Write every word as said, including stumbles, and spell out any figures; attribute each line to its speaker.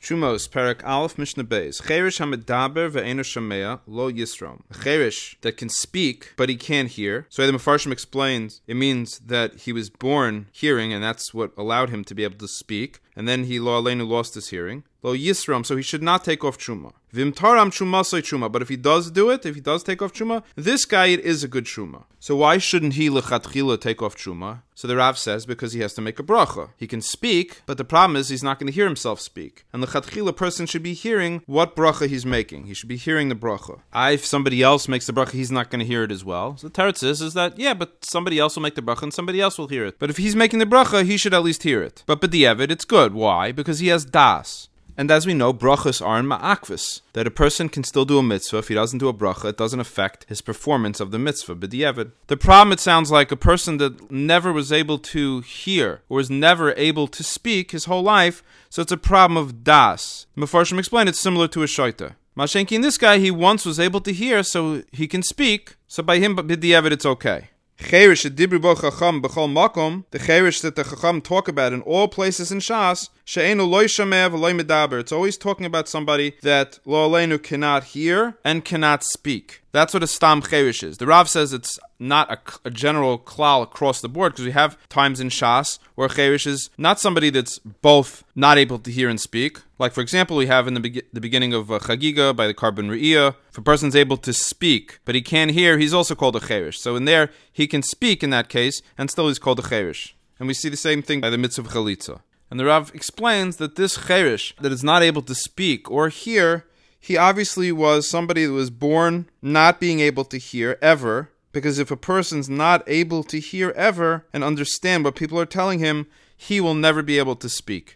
Speaker 1: Shumos, Perek Aleph, Mishnah Beis. Cherish hamedaber ve'eno shamea lo yisrom. A cherish that can speak, but he can't hear. So the Mefarshim explains, it means that he was born hearing, and that's what allowed him to be able to speak. And then he, lo aleinu, lost his hearing. Lo yisrom, so he should not take off truma. Vimtaram truma soy truma. But if he does do it, if he does take off truma, this guy, it is a good truma. So why shouldn't he lechatchila take off truma? So the Rav says, because he has to make a bracha. He can speak, but the problem is he's not going to hear himself speak. And the lechatchila person should be hearing what bracha he's making. He should be hearing the bracha. I, if somebody else makes the bracha, he's not going to hear it as well. So the teretz is, is that, yeah, but somebody else will make the bracha and somebody else will hear it. But if he's making the bracha, he should at least hear it. But b'diavad, it's good. Why? Because he has das. And as we know, brachas are in ma'akvis, that a person can still do a mitzvah. If he doesn't do a bracha, it doesn't affect his performance of the mitzvah, b'diavad. The problem, it sounds like, a person that never was able to hear, or is never able to speak his whole life, so it's a problem of das. Mefarshim explain it's similar to a shaita. Mashenki, in this guy, he once was able to hear, so he can speak, so by him, b'diavad, it's okay. Cherish dibri bo chacham b'chol makom, the cherish that the chacham talk about in all places in Shas, she'enu loy shameh v'loy medaber. It's always talking about somebody that lo aleinu cannot hear and cannot speak. That's what a stam cherish is. The Rav says it's not a, a general klal across the board, because we have times in Shas where cherish is not somebody that's both not able to hear and speak. Like, for example, we have in the, be- the beginning of uh, Chagiga by the Karban Re'iyah, if a person's able to speak, but he can't hear, he's also called a cherish. So in there, he can speak in that case, and still he's called a cherish. And we see the same thing by the mitzvah of chalitza. And the Rav explains that this cherish that is not able to speak or hear, he obviously was somebody that was born not being able to hear ever, because if a person's not able to hear ever and understand what people are telling him, he will never be able to speak.